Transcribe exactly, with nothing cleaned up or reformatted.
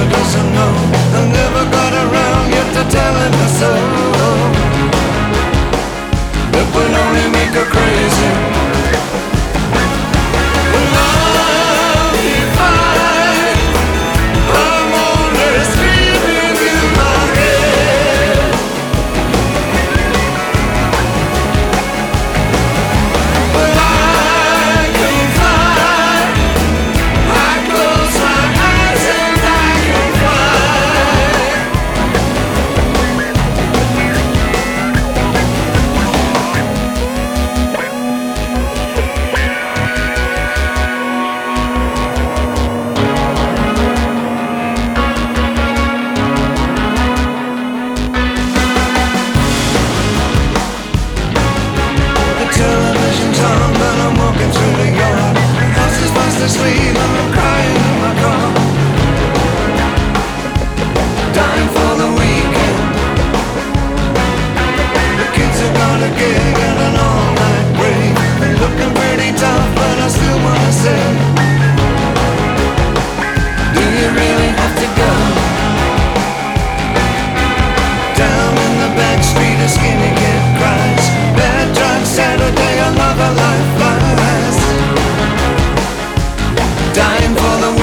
mother doesn't know. I never got around yet to telling her so. It would only make her crazy. Love, if I, I'm only screaming in my head. But I can fly. I close my eyes and I can fly. The television's on, but I'm walking through the yard. The house is fast asleep and I'm crying in my car. Dying for the weekend. The kids are gonna gig and an all-night break. They're looking pretty tough, but I still wanna say, do you really have to go? Down in the back street a skinny kid cries. Bad drugs, Saturday, another life flies. Dying for the